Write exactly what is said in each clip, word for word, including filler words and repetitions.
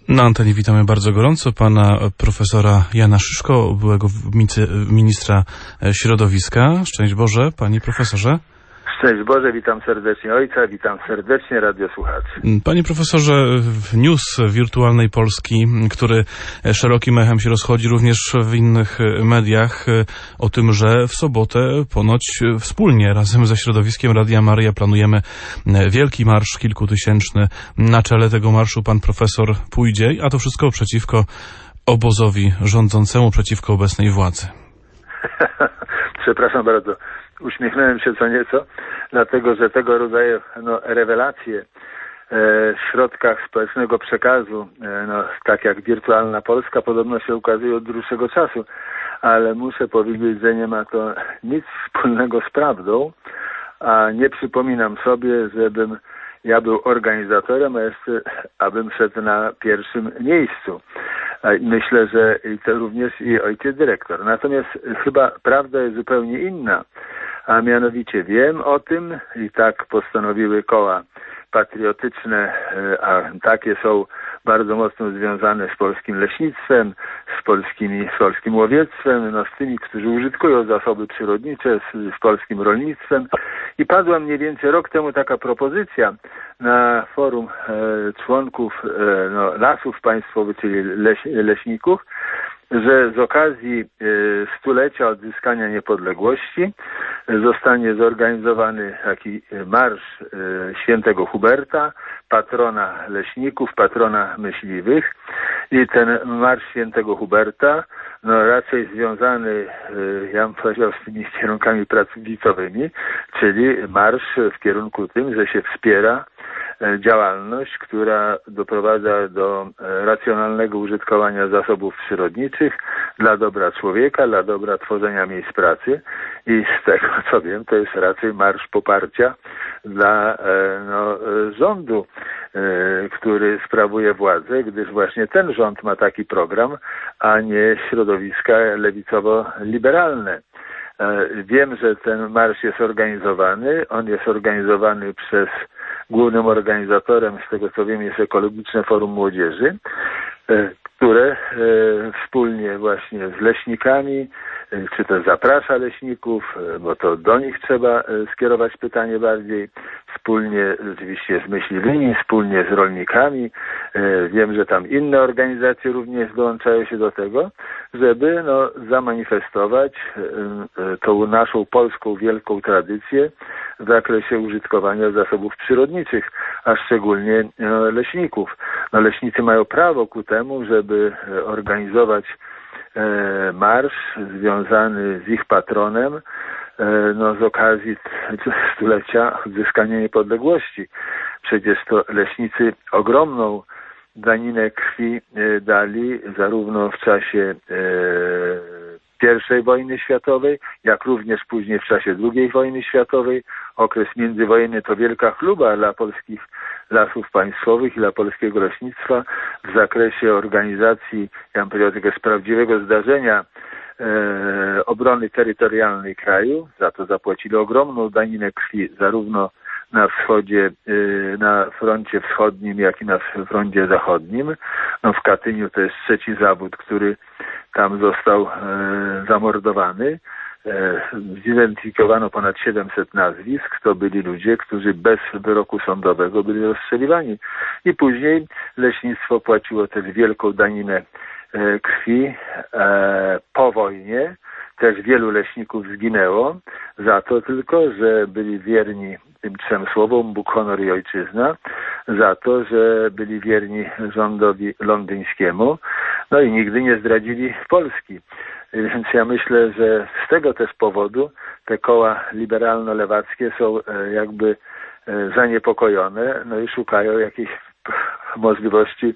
Na antenie witamy bardzo gorąco pana profesora Jana Szyszko, byłego ministra środowiska. Szczęść Boże, panie profesorze. Szczęść Boże, witam serdecznie ojca, witam serdecznie radiosłuchaczy. Panie profesorze, news wirtualnej Polski, który szerokim echem się rozchodzi również w innych mediach, o tym, że w sobotę ponoć wspólnie razem ze środowiskiem Radia Maryja planujemy wielki marsz kilkutysięczny. Na czele tego marszu pan profesor pójdzie, a to wszystko przeciwko obozowi rządzącemu, przeciwko obecnej władzy. Przepraszam bardzo. Uśmiechnąłem się co nieco, dlatego że tego rodzaju no, rewelacje e, w środkach społecznego przekazu, e, no, tak jak wirtualna Polska, podobno się ukazuje od dłuższego czasu, ale muszę powiedzieć, że nie ma to nic wspólnego z prawdą, a nie przypominam sobie, żebym ja był organizatorem, a jeszcze abym szedł na pierwszym miejscu. Myślę, że to również i ojciec dyrektor. Natomiast chyba prawda jest zupełnie inna. A mianowicie wiem o tym i tak postanowiły koła patriotyczne, a takie są bardzo mocno związane z polskim leśnictwem, z, polskimi, z polskim łowiectwem, no z tymi, którzy użytkują zasoby przyrodnicze, z, z polskim rolnictwem. I padła mniej więcej rok temu taka propozycja na forum e, członków e, no, Lasów Państwowych, czyli leś, leśników, że z okazji y, stulecia odzyskania niepodległości zostanie zorganizowany taki marsz y, świętego Huberta, patrona leśników, patrona myśliwych. I ten marsz świętego Huberta, no raczej związany, y, ja bym powiedział, z tymi kierunkami pracowicowymi, czyli marsz w kierunku tym, że się wspiera działalność, która doprowadza do racjonalnego użytkowania zasobów przyrodniczych dla dobra człowieka, dla dobra tworzenia miejsc pracy i z tego co wiem, to jest raczej marsz poparcia dla no, rządu, który sprawuje władzę, gdyż właśnie ten rząd ma taki program, a nie środowiska lewicowo-liberalne. Wiem, że ten marsz jest organizowany, on jest organizowany przez głównym organizatorem, z tego co wiem, jest Ekologiczne Forum Młodzieży, które wspólnie właśnie z leśnikami, czy też zaprasza leśników, bo to do nich trzeba skierować pytanie bardziej, wspólnie oczywiście z myśliwymi, wspólnie z rolnikami. Wiem, że tam inne organizacje również dołączają się do tego, żeby no, zamanifestować tą naszą polską wielką tradycję w zakresie użytkowania zasobów przyrodniczych, a szczególnie no, leśników. No, leśnicy mają prawo ku temu, żeby organizować e, marsz związany z ich patronem e, no, z okazji stulecia odzyskania niepodległości. Przecież to leśnicy ogromną daninę krwi e, dali zarówno w czasie e, pierwszej wojny światowej, jak również później w czasie drugiej wojny światowej. Okres międzywojenny to wielka chluba dla polskich lasów państwowych i dla polskiego leśnictwa w zakresie organizacji, ja bym powiedział, tego z prawdziwego zdarzenia e, obrony terytorialnej kraju. Za to zapłacili ogromną daninę krwi zarówno na wschodzie, na froncie wschodnim, jak i na froncie zachodnim. No w Katyniu to jest trzeci zawód, który tam został e, zamordowany. E, zidentyfikowano ponad siedemset nazwisk. To byli ludzie, którzy bez wyroku sądowego byli rozstrzeliwani. I później leśnictwo płaciło też wielką daninę e, krwi e, po wojnie. Też wielu leśników zginęło za to tylko, że byli wierni tym trzem słowom, Bóg, honor i ojczyzna, za to, że byli wierni rządowi londyńskiemu, no i nigdy nie zdradzili Polski. Więc ja myślę, że z tego też powodu te koła liberalno-lewackie są jakby zaniepokojone, no i szukają jakiejś możliwości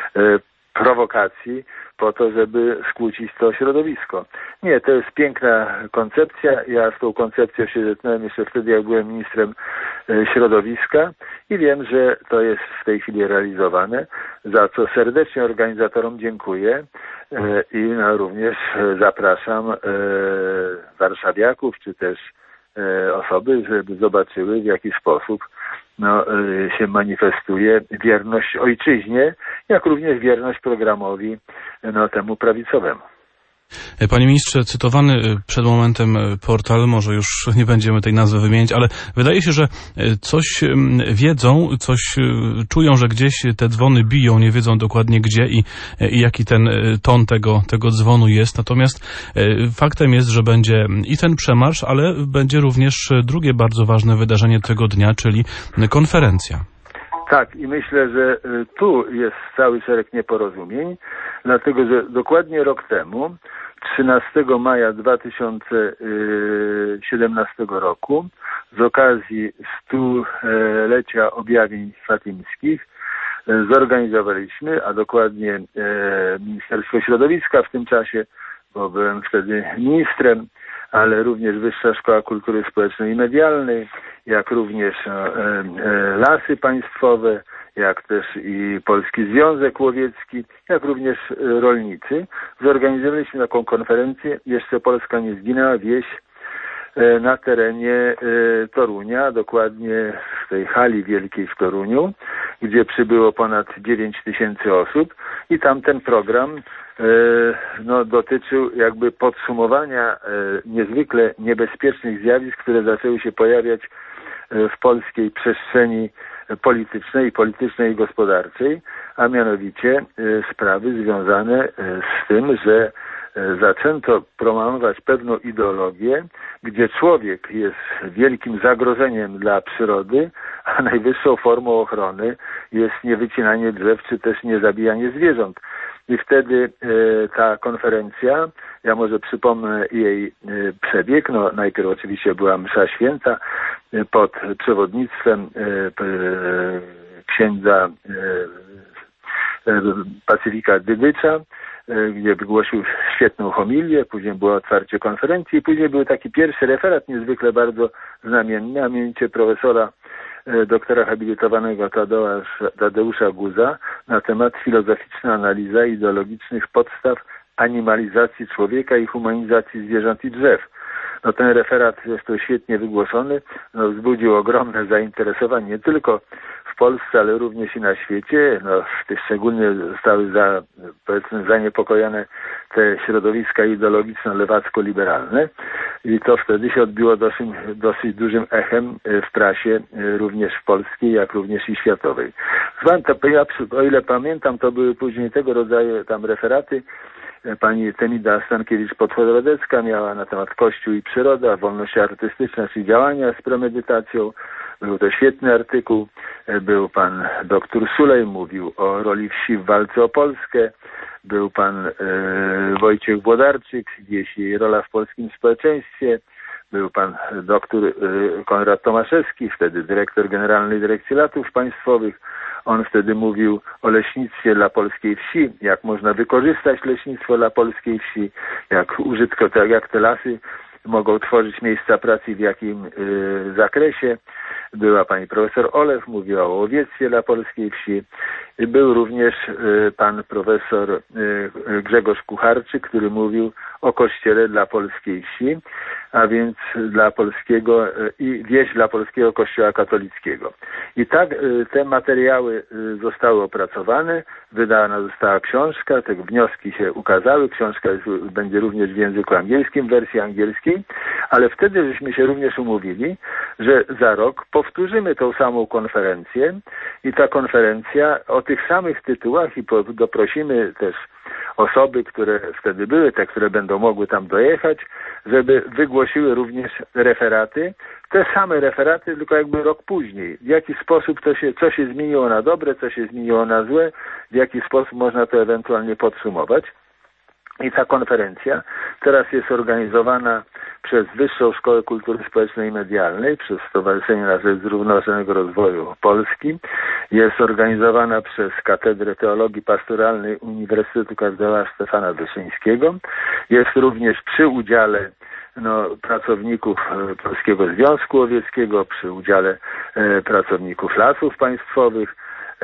prowokacji po to, żeby skłócić to środowisko. Nie, to jest piękna koncepcja. Ja z tą koncepcją się zetknąłem jeszcze wtedy, jak byłem ministrem środowiska i wiem, że to jest w tej chwili realizowane, za co serdecznie organizatorom dziękuję i no, również zapraszam warszawiaków, czy też osoby, żeby zobaczyły, w jaki sposób no, się manifestuje wierność ojczyźnie, jak również wierność programowi, no, temu prawicowemu. Panie ministrze, cytowany przed momentem portal, może już nie będziemy tej nazwy wymienić, ale wydaje się, że coś wiedzą, coś czują, że gdzieś te dzwony biją, nie wiedzą dokładnie gdzie i, i jaki ten ton tego, tego dzwonu jest. Natomiast faktem jest, że będzie i ten przemarsz, ale będzie również drugie bardzo ważne wydarzenie tego dnia, czyli konferencja. Tak, i myślę, że tu jest cały szereg nieporozumień, dlatego że dokładnie rok temu, trzynastego maja dwa tysiące siedemnastego roku, z okazji stulecia objawień fatimskich, zorganizowaliśmy, a dokładnie Ministerstwo Środowiska w tym czasie, bo byłem wtedy ministrem, ale również Wyższa Szkoła Kultury Społecznej i Medialnej, jak również Lasy Państwowe, jak też i Polski Związek Łowiecki, jak również rolnicy. Zorganizowaliśmy taką konferencję Jeszcze Polska nie zginęła, wieś na terenie Torunia, dokładnie w tej hali wielkiej w Toruniu, gdzie przybyło ponad dziewięć tysięcy osób i tam ten program no, dotyczył jakby podsumowania niezwykle niebezpiecznych zjawisk, które zaczęły się pojawiać w polskiej przestrzeni politycznej, politycznej i gospodarczej, a mianowicie sprawy związane z tym, że zaczęto promować pewną ideologię, gdzie człowiek jest wielkim zagrożeniem dla przyrody, a najwyższą formą ochrony jest niewycinanie drzew, czy też niezabijanie zwierząt. I wtedy e, ta konferencja, ja może przypomnę jej e, przebieg, no najpierw oczywiście była msza święta e, pod przewodnictwem e, e, księdza e, e, Pacyfika Dydycza, e, gdzie wygłosił świetną homilię, później było otwarcie konferencji i później był taki pierwszy referat niezwykle bardzo znamienny, a mianowicie profesora doktora habilitowanego Tadeusza Guza na temat filozoficzna analiza ideologicznych podstaw animalizacji człowieka i humanizacji zwierząt i drzew. No ten referat zresztą świetnie wygłoszony, no, wzbudził ogromne zainteresowanie nie tylko w Polsce, ale również i na świecie. No, szczególnie zostały za, powiedzmy, zaniepokojone te środowiska ideologiczno-lewacko-liberalne i to wtedy się odbiło dosyć, dosyć dużym echem w prasie, również polskiej, jak również i światowej. O ile pamiętam, to były później tego rodzaju tam referaty. Pani Temida Stankiewicz-Podchodrodecka miała na temat Kościół i przyroda, wolność artystyczna, czyli działania z premedytacją. Był to świetny artykuł. Był pan doktor Sulej, mówił o roli wsi w walce o Polskę. Był pan e, Wojciech Włodarczyk, wieś jej rola w polskim społeczeństwie. Był pan doktor e, Konrad Tomaszewski, wtedy dyrektor Generalnej Dyrekcji Lasów Państwowych. On wtedy mówił o leśnictwie dla polskiej wsi, jak można wykorzystać leśnictwo dla polskiej wsi, jak użytko, tak jak te lasy mogą tworzyć miejsca pracy, w jakim y, zakresie. Była pani profesor Olew, mówiła o łowiectwie dla polskiej wsi. Był również y, pan profesor y, Grzegorz Kucharczyk, który mówił o kościele dla polskiej wsi, a więc dla polskiego y, i wieś dla polskiego kościoła katolickiego. I tak y, te materiały y, zostały opracowane, wydana została książka, te wnioski się ukazały, książka jest, będzie również w języku angielskim, w wersji angielskiej, ale wtedy żeśmy się również umówili, że za rok powtórzymy tą samą konferencję i ta konferencja o tych samych tytułach i doprosimy też osoby, które wtedy były, te, które będą mogły tam dojechać, żeby wygłosiły również referaty, te same referaty, tylko jakby rok później. W jaki sposób to się, co się zmieniło na dobre, co się zmieniło na złe, w jaki sposób można to ewentualnie podsumować. I ta konferencja teraz jest organizowana przez Wyższą Szkołę Kultury Społecznej i Medialnej, przez Stowarzyszenie na Rzecz Zrównoważonego Rozwoju Polski. Jest organizowana przez Katedrę Teologii Pastoralnej Uniwersytetu Kardynała Stefana Wyszyńskiego. Jest również przy udziale no, pracowników Polskiego Związku Łowieckiego, przy udziale e, pracowników Lasów Państwowych.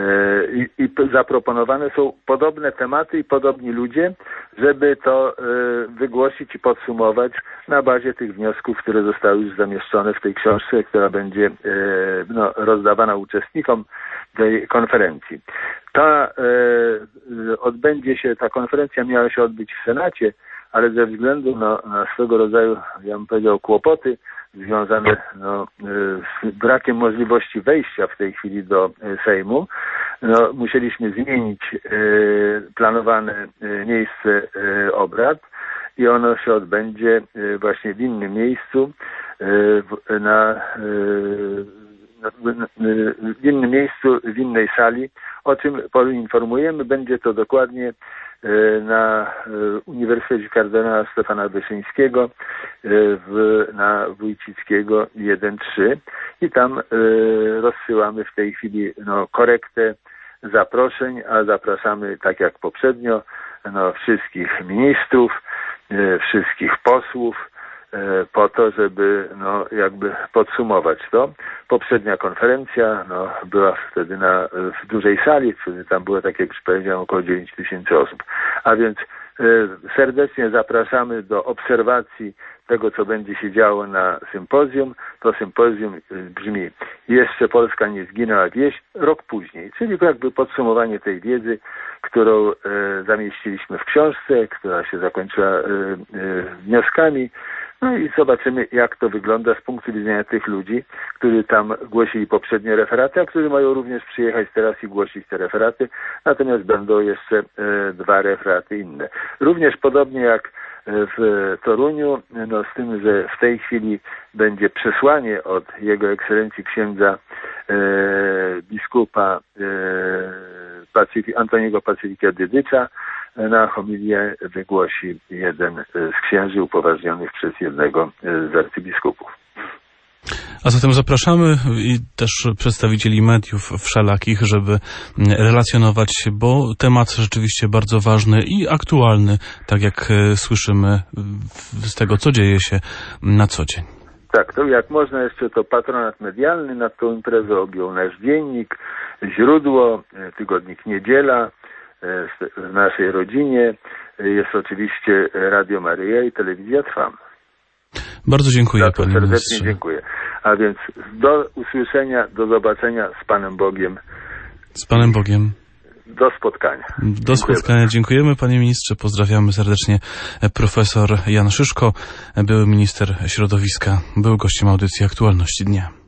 I, i zaproponowane są podobne tematy i podobni ludzie, żeby to y, wygłosić i podsumować na bazie tych wniosków, które zostały już zamieszczone w tej książce, która będzie no, rozdawana uczestnikom tej konferencji. Ta e, odbędzie się, ta konferencja miała się odbyć w Senacie, ale ze względu na, na swego rodzaju, ja bym powiedział, kłopoty związane no, z brakiem możliwości wejścia w tej chwili do Sejmu, no, musieliśmy zmienić e, planowane e, miejsce e, obrad i ono się odbędzie e, właśnie w innym miejscu, e, w, na e, w innym miejscu, w innej sali, o czym poinformujemy. Będzie to dokładnie na Uniwersytecie Kardynała Stefana Wyszyńskiego w, na Wójcickiego jeden trzy i tam rozsyłamy w tej chwili no, korektę zaproszeń, a zapraszamy tak jak poprzednio no, wszystkich ministrów, wszystkich posłów, po to, żeby no, jakby podsumować to. Poprzednia konferencja no, była wtedy na, w dużej sali, wtedy tam było, tak jak już powiedziałem, około dziewięć tysięcy osób. A więc e, serdecznie zapraszamy do obserwacji tego, co będzie się działo na sympozjum. To sympozjum brzmi: Jeszcze Polska nie zginęła, wieś, rok później. Czyli jakby podsumowanie tej wiedzy, którą e, zamieściliśmy w książce, która się zakończyła e, e, wnioskami. No i zobaczymy, jak to wygląda z punktu widzenia tych ludzi, którzy tam głosili poprzednie referaty, a którzy mają również przyjechać teraz i głosić te referaty, natomiast będą jeszcze e, dwa referaty inne. Również podobnie jak w Toruniu, no z tym, że w tej chwili będzie przesłanie od Jego Ekscelencji księdza e, biskupa e, Pacyfi, Antoniego Pacyfika Dydycza. Na homilię wygłosi jeden z księży upoważnionych przez jednego z arcybiskupów. A zatem zapraszamy i też przedstawicieli mediów wszelakich, żeby relacjonować się, bo temat rzeczywiście bardzo ważny i aktualny, tak jak słyszymy z tego, co dzieje się na co dzień. Tak, to jak można jeszcze, to patronat medialny nad tą imprezą objął nasz dziennik, źródło, tygodnik Niedziela, w naszej rodzinie jest oczywiście Radio Maryja i Telewizja Trwam. Bardzo dziękuję, za to panie serdecznie ministrze. Dziękuję. A więc do usłyszenia, do zobaczenia, z Panem Bogiem. Z Panem Bogiem. Do spotkania. Do Dziękuję spotkania. bardzo. Dziękujemy, panie ministrze. Pozdrawiamy serdecznie. Profesor Jan Szyszko, były minister środowiska, był gościem audycji Aktualności Dnia.